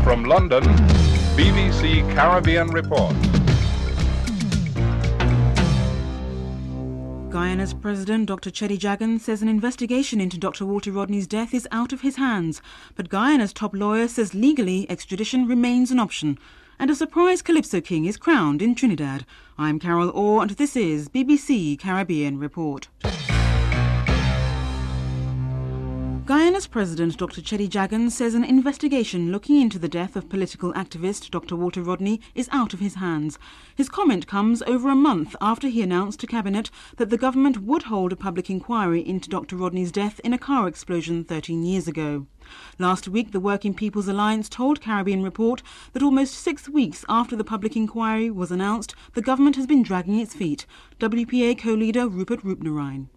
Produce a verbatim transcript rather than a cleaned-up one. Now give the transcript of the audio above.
From London, B B C Caribbean Report. Guyana's President, Doctor Cheddi Jagan, says an investigation into Doctor Walter Rodney's death is out of his hands. But Guyana's top lawyer says legally extradition remains an option. And a surprise Calypso King is crowned in Trinidad. I'm Carol Orr and this is B B C Caribbean Report. Guyana's President, Doctor Cheddi Jagan, says an investigation looking into the death of political activist Doctor Walter Rodney is out of his hands. His comment comes over a month after he announced to Cabinet that the government would hold a public inquiry into Doctor Rodney's death in a car explosion thirteen years ago. Last week, the Working People's Alliance told Caribbean Report that almost six weeks after the public inquiry was announced, the government has been dragging its feet. W P A co-leader Rupert Roopnarine.